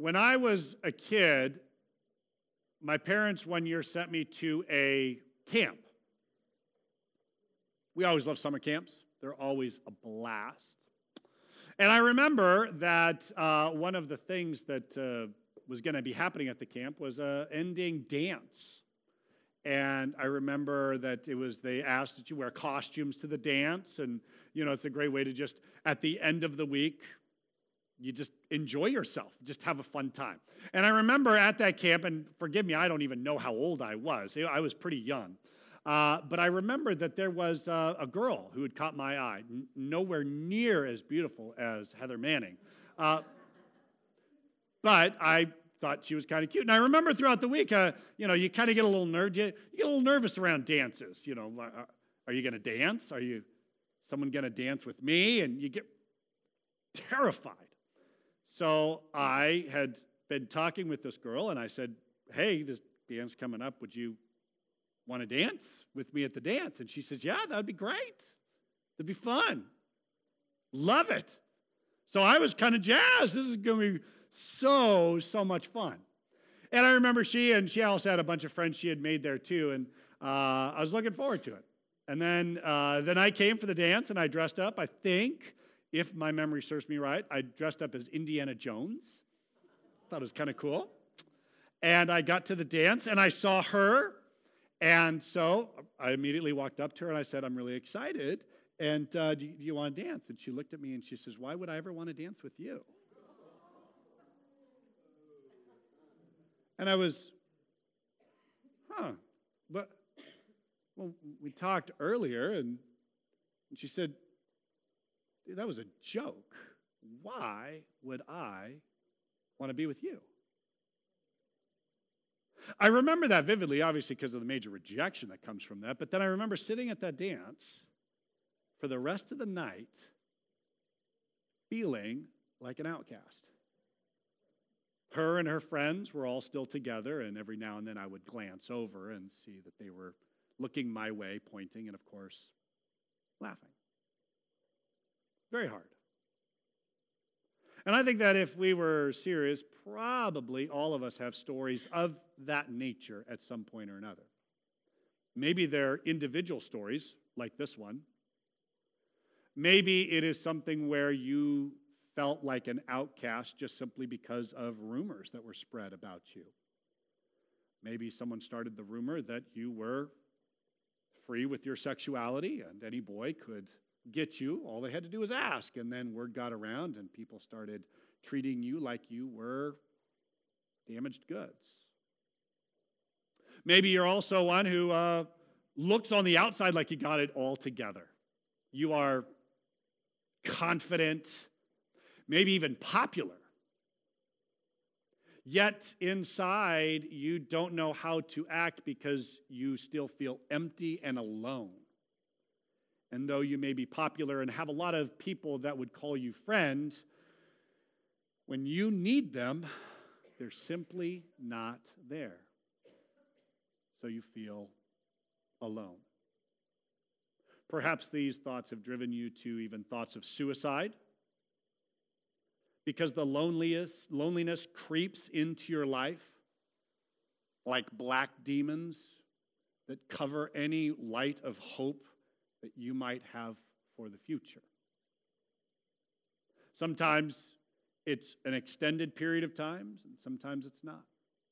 When I was a kid, my parents one year sent me to a camp. We always love summer camps. They're always a blast. And I remember that one of the things that was going to be happening at the camp was an ending dance. And I remember that they asked that you wear costumes to the dance. And, it's a great way to just, at the end of the week, you just enjoy yourself, just have a fun time. And I remember at that camp, and forgive me, I don't even know how old I was. I was pretty young. But I remember that there was a girl who had caught my eye, nowhere near as beautiful as Heather Manning. But I thought she was kind of cute. And I remember throughout the week, you kind of get a little nervous around dances. Are you going to dance? Are someone going to dance with me? And you get terrified. So I had been talking with this girl, and I said, hey, this dance coming up, would you want to dance with me at the dance? And she says, yeah, that would be great. It'd be fun. Love it. So I was kind of jazzed. This is going to be so much fun. And I remember she also had a bunch of friends she had made there too, and I was looking forward to it. And then the night came for the dance, and I dressed up, I think, if my memory serves me right, I dressed up as Indiana Jones. Thought it was kind of cool. And I got to the dance, and I saw her. And so I immediately walked up to her, and I said, I'm really excited. And do you want to dance? And she looked at me, and she says, why would I ever want to dance with you? And I was, but, well, we talked earlier, and she said, that was a joke. Why would I want to be with you? I remember that vividly, obviously, because of the major rejection that comes from that. But then I remember sitting at that dance for the rest of the night feeling like an outcast. Her and her friends were all still together, and every now and then I would glance over and see that they were looking my way, pointing, and of course, laughing. Very hard. And I think that if we were serious, probably all of us have stories of that nature at some point or another. Maybe they're individual stories, like this one. Maybe it is something where you felt like an outcast just simply because of rumors that were spread about you. Maybe someone started the rumor that you were free with your sexuality and any boy could get you. All they had to do was ask. And then word got around and people started treating you like you were damaged goods. Maybe you're also one who looks on the outside like you got it all together. You are confident, maybe even popular. Yet inside, you don't know how to act because you still feel empty and alone. And though you may be popular and have a lot of people that would call you friend, when you need them, they're simply not there. So you feel alone. Perhaps these thoughts have driven you to even thoughts of suicide, because the loneliness creeps into your life like black demons that cover any light of hope that you might have for the future. Sometimes it's an extended period of time, and sometimes it's not.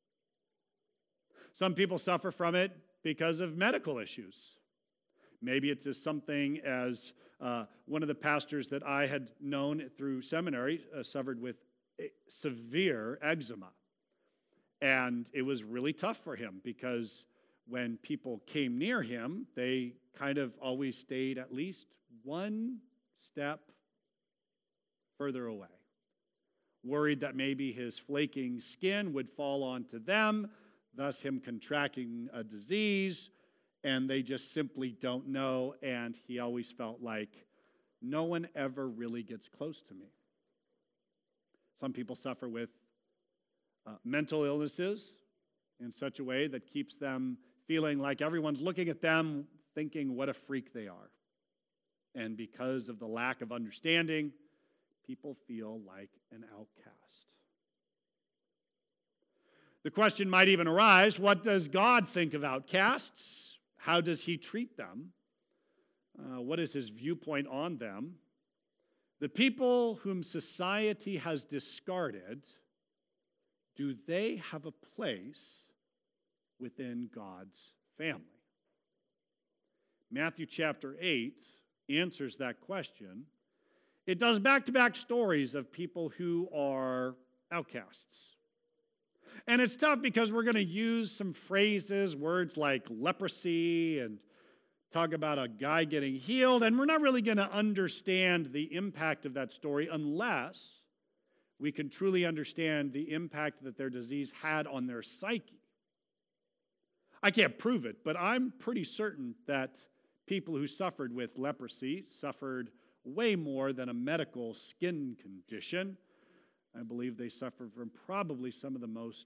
Some people suffer from it because of medical issues. Maybe it's as something as one of the pastors that I had known through seminary suffered with severe eczema. And it was really tough for him because when people came near him, they kind of always stayed at least one step further away, worried that maybe his flaking skin would fall onto them, thus him contracting a disease, and they just simply don't know, and he always felt like no one ever really gets close to me. Some people suffer with mental illnesses in such a way that keeps them feeling like everyone's looking at them thinking what a freak they are. And because of the lack of understanding, people feel like an outcast. The question might even arise, what does God think of outcasts? How does he treat them? What is his viewpoint on them? The people whom society has discarded, do they have a place within God's family? Matthew chapter 8 answers that question. It does back-to-back stories of people who are outcasts. And it's tough because we're going to use some phrases, words like leprosy, and talk about a guy getting healed, and we're not really going to understand the impact of that story unless we can truly understand the impact that their disease had on their psyche. I can't prove it, but I'm pretty certain that people who suffered with leprosy suffered way more than a medical skin condition. I believe they suffered from probably some of the most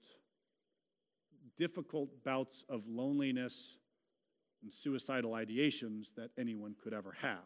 difficult bouts of loneliness and suicidal ideations that anyone could ever have.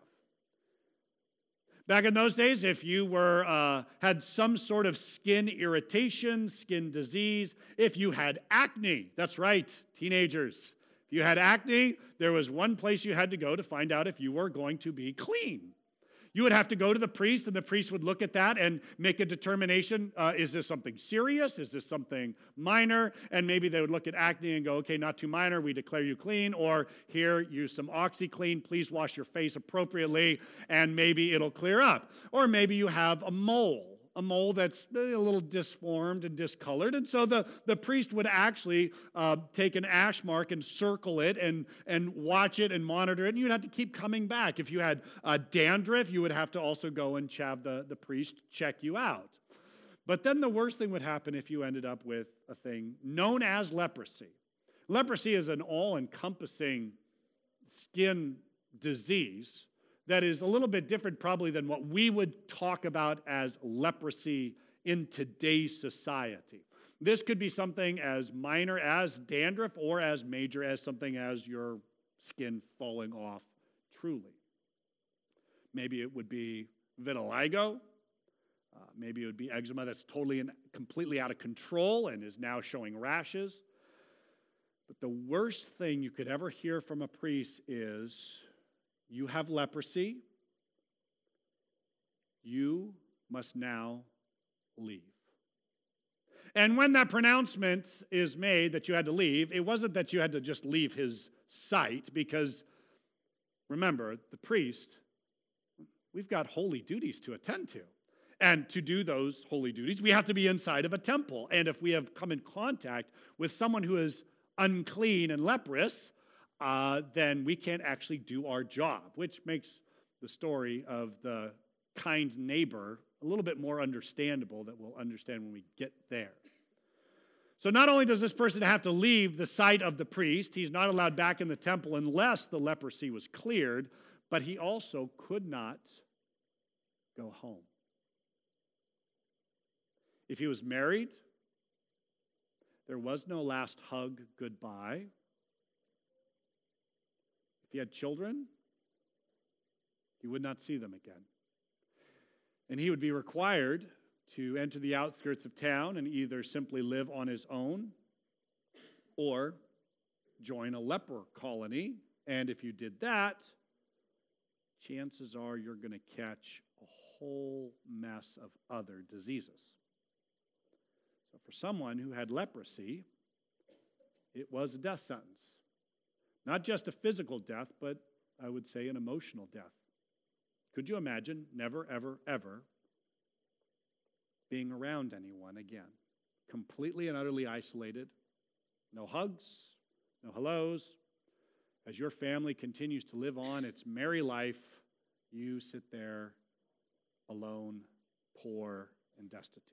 Back in those days, if you had some sort of skin irritation, skin disease, if you had acne, that's right, teenagers. If you had acne, there was one place you had to go to find out if you were going to be clean. You would have to go to the priest, and the priest would look at that and make a determination. Is this something serious? Is this something minor? And maybe they would look at acne and go, okay, not too minor, we declare you clean. Or here, use some OxyClean. Please wash your face appropriately, and maybe it'll clear up. Or maybe you have a mole that's a little disformed and discolored. And so the priest would actually take an ash mark and circle it and watch it and monitor it. And you'd have to keep coming back. If you had dandruff, you would have to also go and have the priest check you out. But then the worst thing would happen if you ended up with a thing known as leprosy. Leprosy is an all-encompassing skin disease that is a little bit different probably than what we would talk about as leprosy in today's society. This could be something as minor as dandruff or as major as something as your skin falling off truly. Maybe it would be vitiligo. Maybe it would be eczema that's totally and completely out of control and is now showing rashes. But the worst thing you could ever hear from a priest is, you have leprosy. You must now leave. And when that pronouncement is made that you had to leave, it wasn't that you had to just leave his sight, because remember, the priest, we've got holy duties to attend to. And to do those holy duties, we have to be inside of a temple. And if we have come in contact with someone who is unclean and leprous, then we can't actually do our job, which makes the story of the kind neighbor a little bit more understandable that we'll understand when we get there. So not only does this person have to leave the sight of the priest, he's not allowed back in the temple unless the leprosy was cleared, but he also could not go home. If he was married, there was no last hug goodbye. If he had children, he would not see them again. And he would be required to enter the outskirts of town and either simply live on his own or join a leper colony. And if you did that, chances are you're going to catch a whole mess of other diseases. So for someone who had leprosy, it was a death sentence. Not just a physical death, but I would say an emotional death. Could you imagine never, ever, ever being around anyone again? Completely and utterly isolated. No hugs, no hellos. As your family continues to live on its merry life, you sit there alone, poor, and destitute.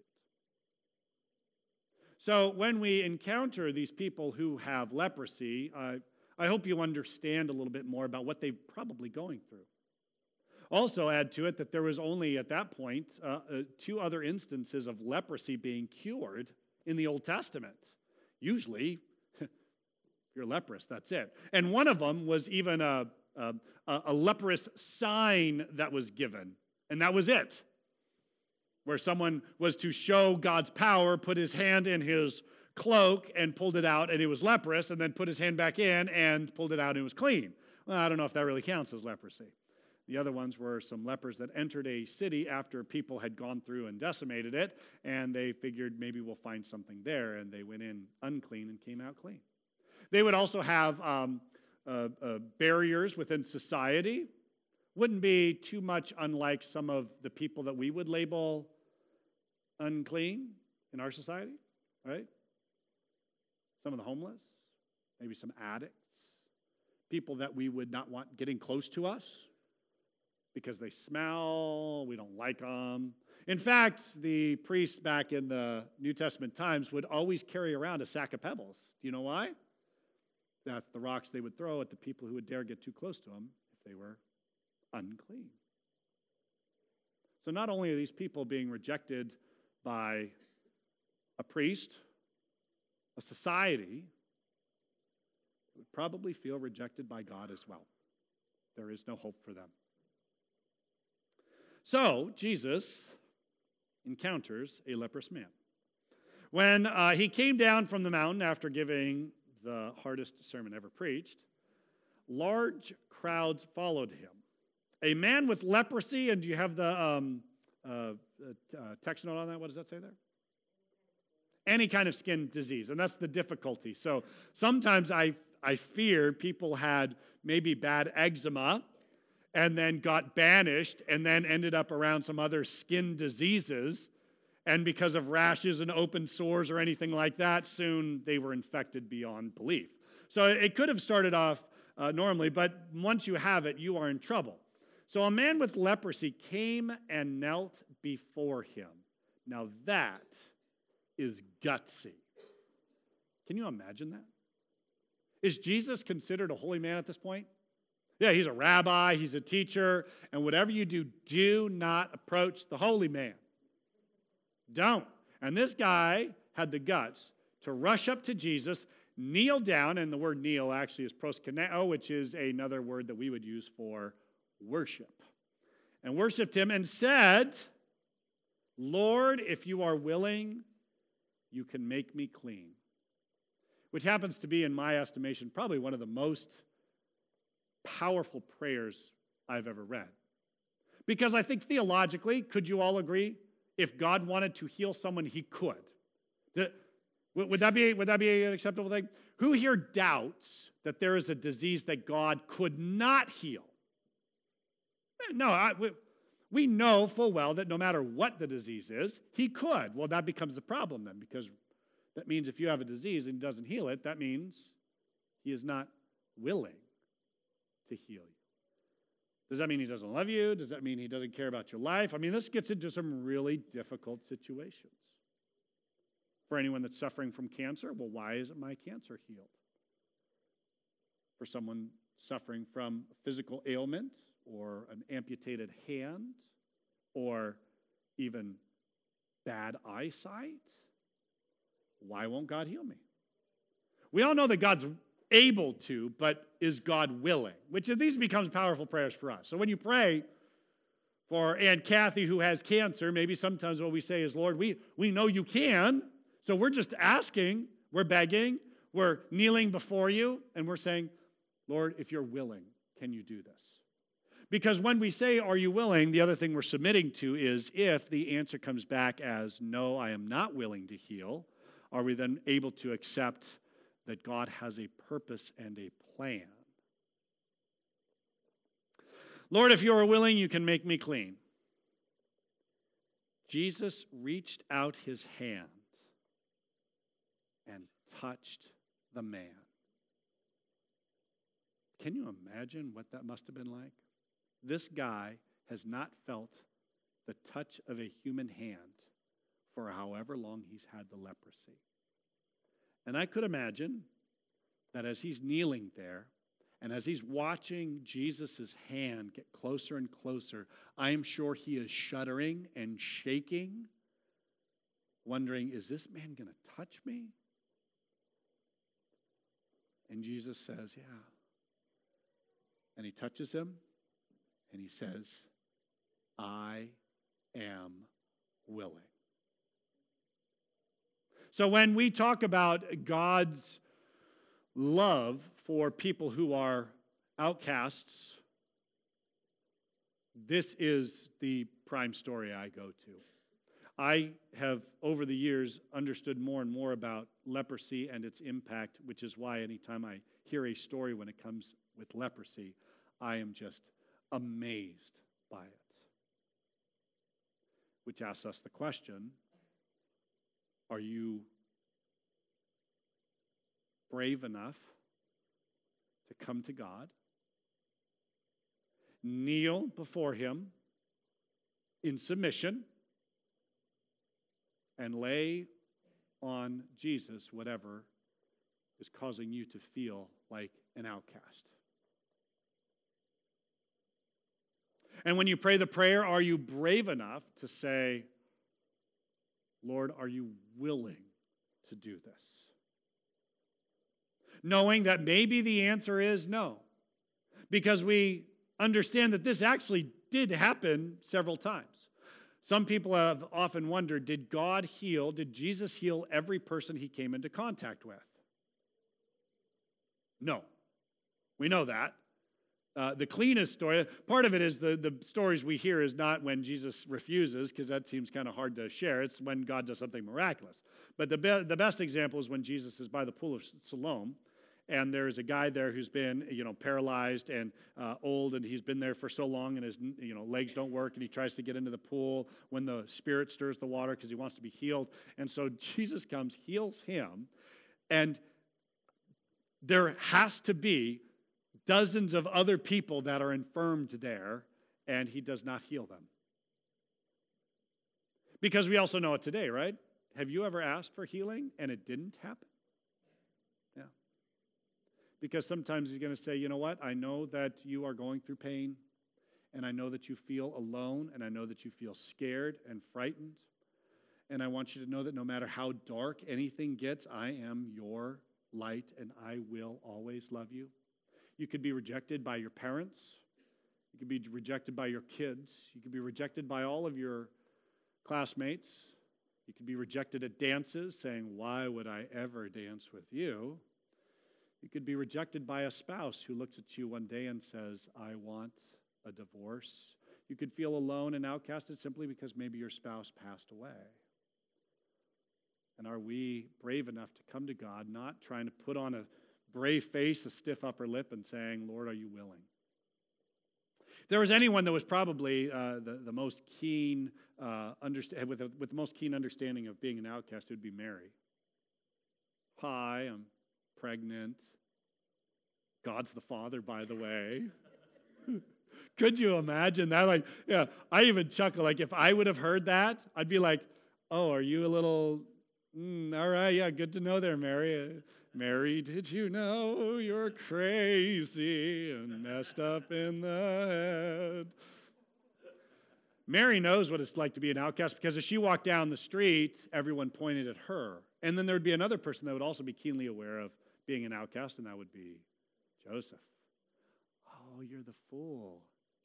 So when we encounter these people who have leprosy, I hope you understand a little bit more about what they're probably going through. Also add to it that there was only at that point 2 other instances of leprosy being cured in the Old Testament. Usually, if you're leprous, that's it. And one of them was even a leprous sign that was given, and that was it. Where someone was to show God's power, put his hand in his cloak and pulled it out and it was leprous, and then put his hand back in and pulled it out and it was clean. Well, I don't know if that really counts as leprosy. The other ones were some lepers that entered a city after people had gone through and decimated it, and they figured maybe we'll find something there, and they went in unclean and came out clean. They would also have barriers within society. Wouldn't be too much unlike some of the people that we would label unclean in our society, right? Some of the homeless, maybe some addicts, people that we would not want getting close to us because they smell, we don't like them. In fact, the priests back in the New Testament times would always carry around a sack of pebbles. Do you know why? That's the rocks they would throw at the people who would dare get too close to them if they were unclean. So not only are these people being rejected by a priest, a society, would probably feel rejected by God as well. There is no hope for them. So Jesus encounters a leprous man. When he came down from the mountain after giving the hardest sermon ever preached, large crowds followed him. A man with leprosy, and do you have the text note on that? What does that say there? Any kind of skin disease, and that's the difficulty. So sometimes I feared people had maybe bad eczema and then got banished and then ended up around some other skin diseases, and because of rashes and open sores or anything like that, soon they were infected beyond belief. So it could have started off normally, but once you have it, you are in trouble. So a man with leprosy came and knelt before him. Now that is gutsy. Can you imagine that? Is Jesus considered a holy man at this point? Yeah, he's a rabbi, he's a teacher, and whatever you do, do not approach the holy man. Don't. And this guy had the guts to rush up to Jesus, kneel down, and the word kneel actually is proskuneo, which is another word that we would use for worship. And worshiped him and said, Lord, if you are willing, you can make me clean. Which happens to be, in my estimation, probably one of the most powerful prayers I've ever read. Because I think theologically, could you all agree, if God wanted to heal someone, he could? Would that be an acceptable thing? Who here doubts that there is a disease that God could not heal? No, we know full well that no matter what the disease is, he could. Well, that becomes the problem then, because that means if you have a disease and he doesn't heal it, that means he is not willing to heal you. Does that mean he doesn't love you? Does that mean he doesn't care about your life? I mean, this gets into some really difficult situations. For anyone that's suffering from cancer, well, why isn't my cancer healed? For someone suffering from a physical ailment or an amputated hand or even bad eyesight, why won't God heal me? We all know that God's able to, but is God willing? Which of these becomes powerful prayers for us. So when you pray for Aunt Kathy who has cancer, maybe sometimes what we say is, Lord, we know you can, so we're just asking, we're begging, we're kneeling before you, and we're saying, Lord, if you're willing, can you do this? Because when we say, are you willing, the other thing we're submitting to is if the answer comes back as, no, I am not willing to heal, are we then able to accept that God has a purpose and a plan? Lord, if you are willing, you can make me clean. Jesus reached out his hand and touched the man. Can you imagine what that must have been like? This guy has not felt the touch of a human hand for however long he's had the leprosy. And I could imagine that as he's kneeling there and as he's watching Jesus' hand get closer and closer, I am sure he is shuddering and shaking, wondering, is this man going to touch me? And Jesus says, yeah. And he touches him and he says, I am willing. So when we talk about God's love for people who are outcasts, this is the prime story I go to. I have, over the years, understood more and more about leprosy and its impact, which is why anytime I hear a story when it comes with leprosy, I am just amazed by it. Which asks us the question, are you brave enough to come to God, kneel before Him in submission, and lay on Jesus whatever is causing you to feel like an outcast? And when you pray the prayer, are you brave enough to say, Lord, are you willing to do this? Knowing that maybe the answer is no, because we understand that this actually did happen several times. Some people have often wondered, did Jesus heal every person He came into contact with? No. We know that. The cleanest story, part of it is the stories we hear is not when Jesus refuses, because that seems kind of hard to share. It's when God does something miraculous. But the best example is when Jesus is by the pool of Siloam, and there's a guy there who's been, paralyzed and old, and he's been there for so long, and his, legs don't work, and he tries to get into the pool when the Spirit stirs the water because he wants to be healed. And so Jesus comes, heals him, and there has to be dozens of other people that are infirmed there, and he does not heal them. Because we also know it today, right? Have you ever asked for healing and it didn't happen? Yeah. Because sometimes He's going to say, you know what? I know that you are going through pain, and I know that you feel alone, and I know that you feel scared and frightened, and I want you to know that no matter how dark anything gets, I am your light, and I will always love you. You could be rejected by your parents. You could be rejected by your kids. You could be rejected by all of your classmates. You could be rejected at dances, saying, why would I ever dance with you? You could be rejected by a spouse who looks at you one day and says, I want a divorce. You could feel alone and outcasted simply because maybe your spouse passed away. And are we brave enough to come to God, not trying to put on a brave face, a stiff upper lip, and saying, Lord, are you willing? If there was anyone that was probably the most keen, with the most keen understanding of being an outcast, it would be Mary. Hi, I'm pregnant. God's the Father, by the way. Could you imagine that? I even chuckle. Like, if I would have heard that, I'd be like, oh, are you a little, all right, yeah, good to know there, Mary. Mary, did you know you're crazy and messed up in the head? Mary knows what it's like to be an outcast, because as she walked down the street, everyone pointed at her. And then there would be another person that would also be keenly aware of being an outcast, and that would be Joseph. Oh, you're the fool.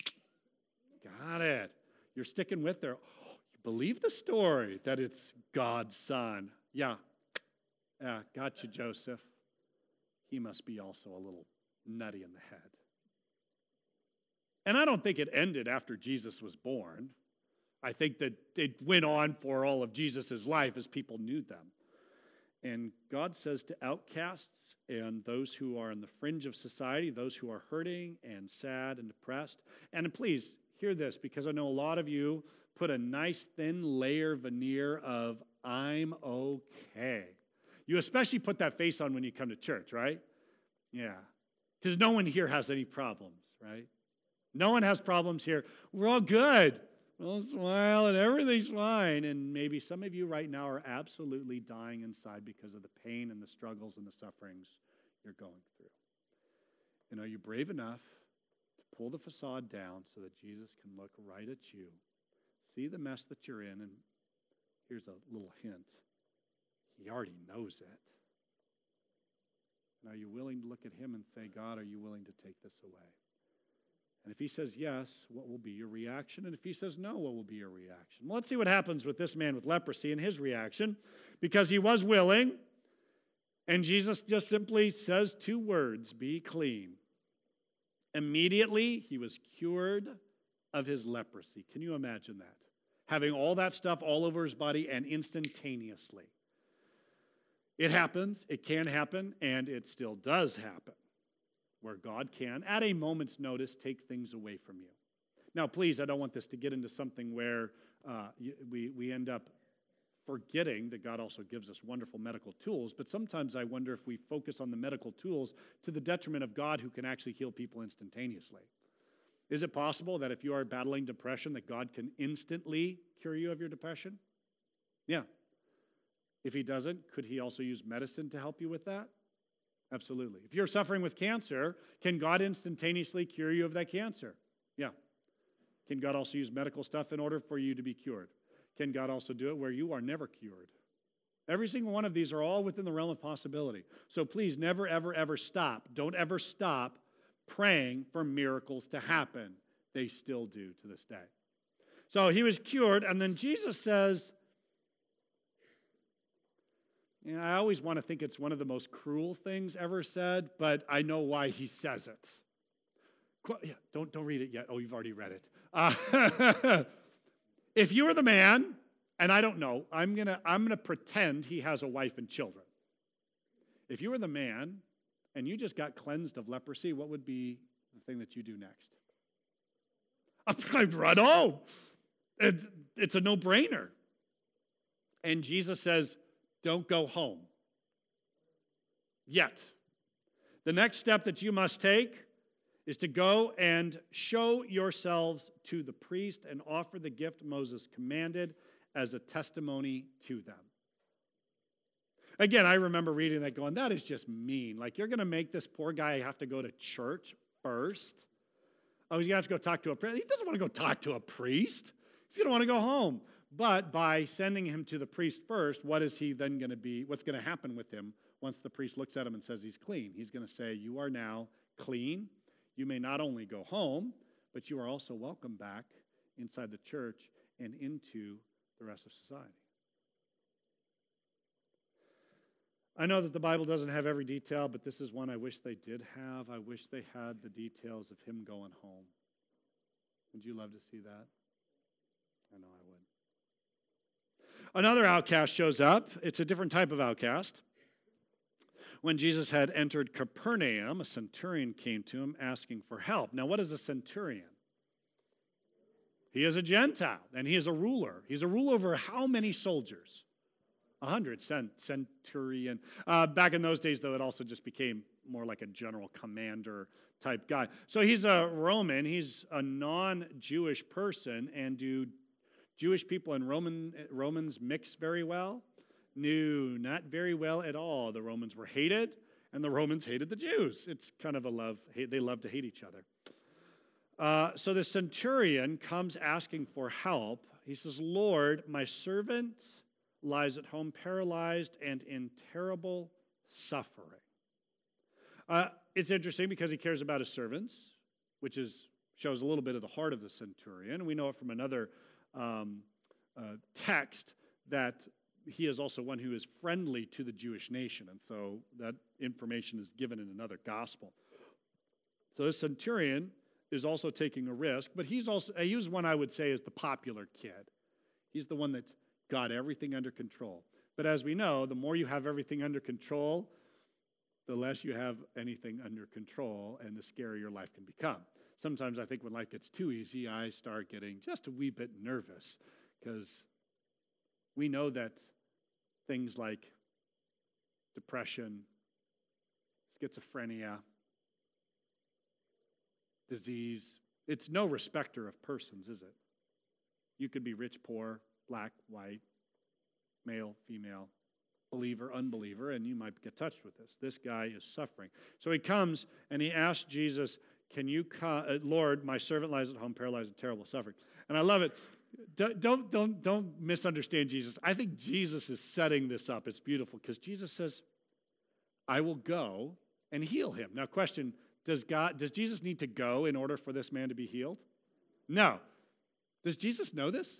Got it. You're sticking with her. Oh, you believe the story that it's God's son. Yeah, got you, Joseph. He must be also a little nutty in the head. And I don't think it ended after Jesus was born. I think that it went on for all of Jesus' life as people knew them. And God says to outcasts and those who are on the fringe of society, those who are hurting and sad and depressed, and please hear this, because I know a lot of you put a nice thin layer veneer of I'm okay. You especially put that face on when you come to church, right? Yeah. Because no one here has any problems, right? No one has problems here. We're all good. We'll smile and everything's fine. And maybe some of you right now are absolutely dying inside because of the pain and the struggles and the sufferings you're going through. And are you brave enough to pull the facade down so that Jesus can look right at you, see the mess that you're in, and here's a little hint. He already knows it. And are you willing to look at Him and say, God, are you willing to take this away? And if he says yes, what will be your reaction? And if he says no, what will be your reaction? Well, let's see what happens with this man with leprosy and his reaction, because he was willing, and Jesus just simply says 2 words, be clean. Immediately, he was cured of his leprosy. Can you imagine that? Having all that stuff all over his body and instantaneously. It happens, it can happen, and it still does happen, where God can, at a moment's notice, take things away from you. Now, please, I don't want this to get into something where we end up forgetting that God also gives us wonderful medical tools, but sometimes I wonder if we focus on the medical tools to the detriment of God, who can actually heal people instantaneously. Is it possible that if you are battling depression, that God can instantly cure you of your depression? Yeah. If he doesn't, could he also use medicine to help you with that? Absolutely. If you're suffering with cancer, can God instantaneously cure you of that cancer? Yeah. Can God also use medical stuff in order for you to be cured? Can God also do it where you are never cured? Every single one of these are all within the realm of possibility. So please never, ever, ever stop. Don't ever stop praying for miracles to happen. They still do to this day. So he was cured, and then Jesus says, I always want to think it's one of the most cruel things ever said, but I know why he says it. Don't read it yet. Oh, you've already read it. If you were the man, and I don't know, I'm gonna pretend he has a wife and children. If you were the man and you just got cleansed of leprosy, what would be the thing that you do next? I'd run home. It's a no-brainer. And Jesus says, don't go home yet. The next step that you must take is to go and show yourselves to the priest and offer the gift Moses commanded as a testimony to them. Again, I remember reading that going, that is just mean. Like, you're going to make this poor guy have to go to church first? Oh, he's going to have to go talk to a priest? He doesn't want to go talk to a priest. He's going to want to go home. But by sending him to the priest first, what is he then going to be? What's going to happen with him once the priest looks at him and says he's clean? He's going to say, you are now clean. You may not only go home, but you are also welcome back inside the church and into the rest of society. I know that the Bible doesn't have every detail, but this is one I wish they did have. I wish they had the details of him going home. Would you love to see that? I know I would. Another outcast shows up. It's a different type of outcast. When Jesus had entered Capernaum, a centurion came to him asking for help. Now, what is a centurion? He is a Gentile, and he is a ruler. He's a ruler over how many soldiers? 100, centurion. Back in those days, though, it also just became more like a general commander type guy. So he's a Roman. He's a non-Jewish person. And do Jewish people and Romans mix very well? No, not very well at all. The Romans were hated, and the Romans hated the Jews. It's kind of a love-hate. They love to hate each other. So the centurion comes asking for help. He says, Lord, my servant lies at home paralyzed and in terrible suffering. It's interesting because he cares about his servants, which shows a little bit of the heart of the centurion. We know it from another text that he is also one who is friendly to the Jewish nation, and so that information is given in another gospel. So this centurion is also taking a risk, but he was one I would say is the popular kid. He's the one that's got everything under control. But as we know, the more you have everything under control, the less you have anything under control, and the scarier life can become. Sometimes I think when life gets too easy, I start getting just a wee bit nervous, because we know that things like depression, schizophrenia, disease, it's no respecter of persons, is it? You could be rich, poor, black, white, male, female, believer, unbeliever, and you might get touched with this. This guy is suffering. So he comes and he asks Jesus, can you come, Lord, my servant lies at home paralyzed and terrible suffering. And I love it. Don't misunderstand Jesus. I think Jesus is setting this up. It's beautiful because Jesus says, I will go and heal him. Now question, does Jesus need to go in order for this man to be healed? No. Does Jesus know this?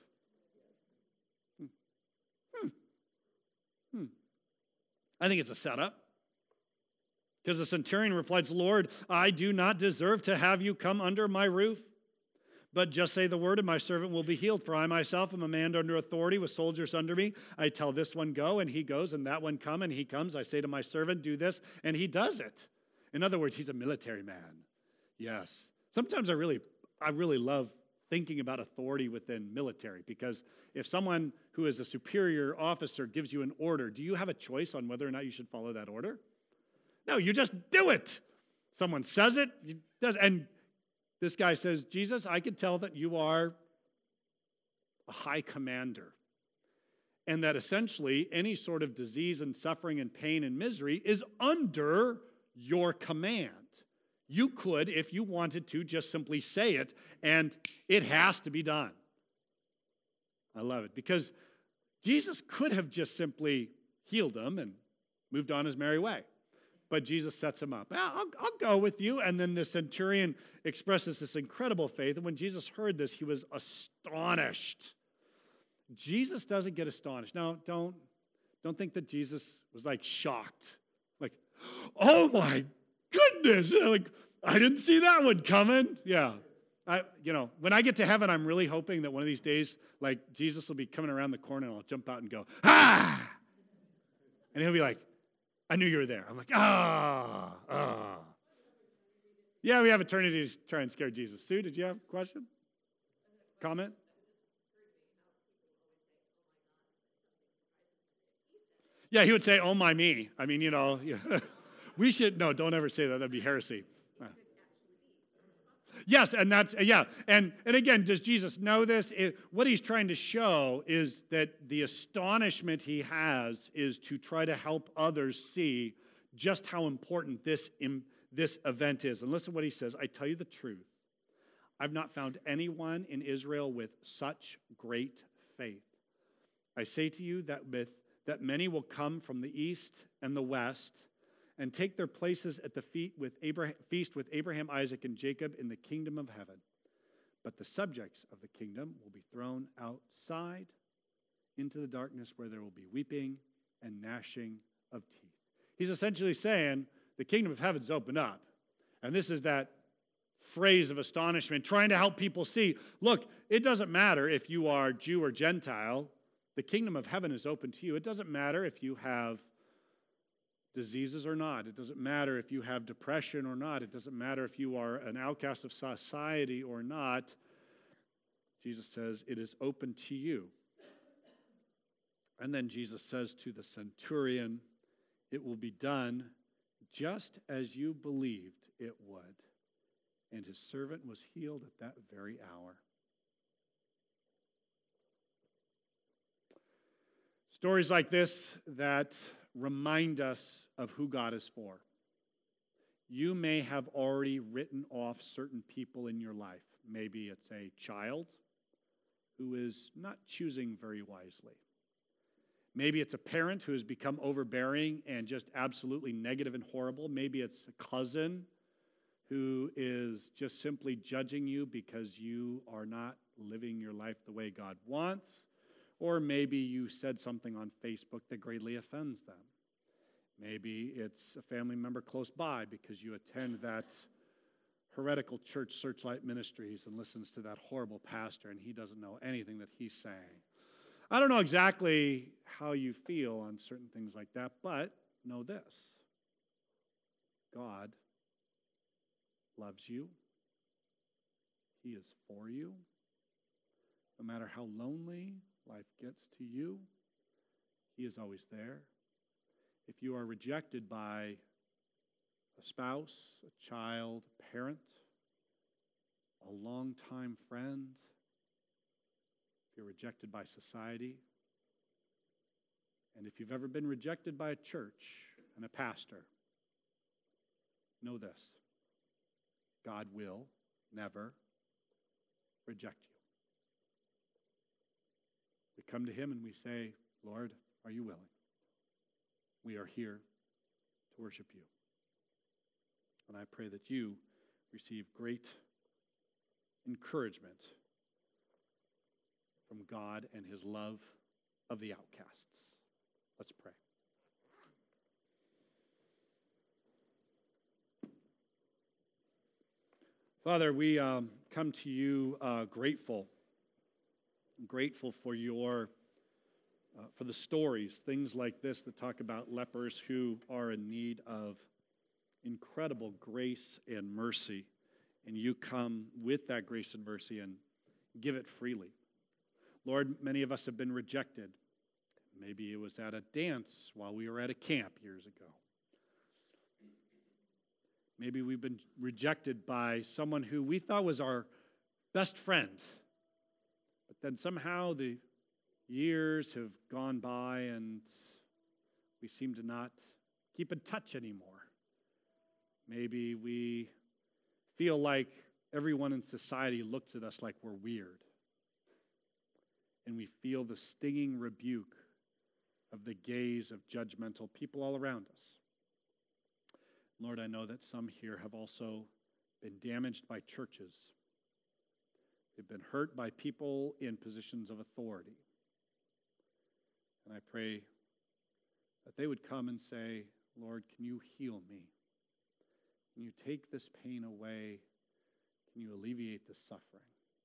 I think it's a setup. Because the centurion replies, Lord, I do not deserve to have you come under my roof. But just say the word, and my servant will be healed. For I myself am a man under authority with soldiers under me. I tell this one, go, and he goes, and that one, come, and he comes. I say to my servant, do this, and he does it. In other words, he's a military man. Yes. Sometimes I really love thinking about authority within military, because if someone who is a superior officer gives you an order, do you have a choice on whether or not you should follow that order? No, you just do it. Someone says it, and this guy says, Jesus, I can tell that you are a high commander, and that essentially any sort of disease and suffering and pain and misery is under your command. You could, if you wanted to, just simply say it, and it has to be done. I love it, because Jesus could have just simply healed him and moved on his merry way. But Jesus sets him up. I'll go with you. And then the centurion expresses this incredible faith. And when Jesus heard this, he was astonished. Jesus doesn't get astonished. Now, don't think that Jesus was like shocked. Like, oh my goodness. Like, I didn't see that one coming. Yeah. When I get to heaven, I'm really hoping that one of these days, like, Jesus will be coming around the corner and I'll jump out and go, ah! And he'll be like, I knew you were there. I'm like, ah. Yeah, we have eternity to try and scare Jesus. Sue, did you have a question? Comment? Yeah, he would say, oh my me. I mean, we should, no, don't ever say that. That'd be heresy. Yes, and that's, yeah. And again, does Jesus know this? What he's trying to show is that the astonishment he has is to try to help others see just how important this event is. And listen to what he says. I tell you the truth. I've not found anyone in Israel with such great faith. I say to you that many will come from the east and the west and take their places at the feast with Abraham, Isaac, and Jacob in the kingdom of heaven. But the subjects of the kingdom will be thrown outside into the darkness where there will be weeping and gnashing of teeth. He's essentially saying the kingdom of heaven's opened up. And this is that phrase of astonishment, trying to help people see, look, it doesn't matter if you are Jew or Gentile. The kingdom of heaven is open to you. It doesn't matter if you have diseases or not. It doesn't matter if you have depression or not. It doesn't matter if you are an outcast of society or not. Jesus says it is open to you. And then Jesus says to the centurion, it will be done just as you believed it would. And his servant was healed at that very hour. Stories like this that remind us of who God is for. You may have already written off certain people in your life. Maybe it's a child who is not choosing very wisely. Maybe it's a parent who has become overbearing and just absolutely negative and horrible. Maybe it's a cousin who is just simply judging you because you are not living your life the way God wants. Or maybe you said something on Facebook that greatly offends them. Maybe it's a family member close by because you attend that heretical church, Searchlight Ministries, and listens to that horrible pastor, and he doesn't know anything that he's saying. I don't know exactly how you feel on certain things like that, but know this. God loves you. He is for you. No matter how lonely life gets to you, he is always there. If you are rejected by a spouse, a child, a parent, a longtime friend, if you're rejected by society, and if you've ever been rejected by a church and a pastor, know this. God will never reject you. We come to him and we say, Lord, are you willing? We are here to worship you. And I pray that you receive great encouragement from God and his love of the outcasts. Let's pray. Father, we come to you grateful for your for the stories, things like this that talk about lepers who are in need of incredible grace and mercy, and you come with that grace and mercy and give it freely. Lord, many of us have been rejected. Maybe it was at a dance while we were at a camp years ago. Maybe we've been rejected by someone who we thought was our best friend. But then somehow the years have gone by and we seem to not keep in touch anymore. Maybe we feel like everyone in society looks at us like we're weird. And we feel the stinging rebuke of the gaze of judgmental people all around us. Lord, I know that some here have also been damaged by churches. They've been hurt by people in positions of authority. And I pray that they would come and say, Lord, can you heal me? Can you take this pain away? Can you alleviate this suffering?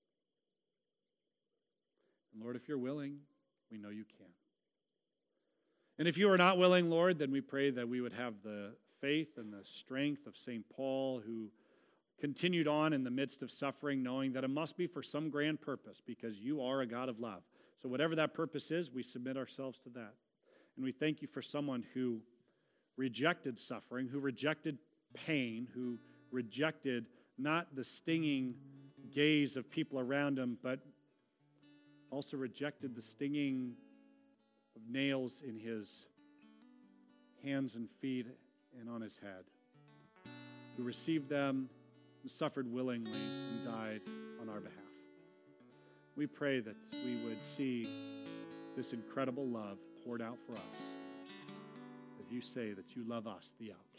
And Lord, if you're willing, we know you can. And if you are not willing, Lord, then we pray that we would have the faith and the strength of St. Paul, who continued on in the midst of suffering, knowing that it must be for some grand purpose, because you are a God of love. So whatever that purpose is, we submit ourselves to that. And we thank you for someone who rejected suffering, who rejected pain, who rejected not the stinging gaze of people around him, but also rejected the stinging of nails in his hands and feet and on his head, who received them and suffered willingly and died on our behalf. We pray that we would see this incredible love poured out for us, as you say that you love us, the outcast.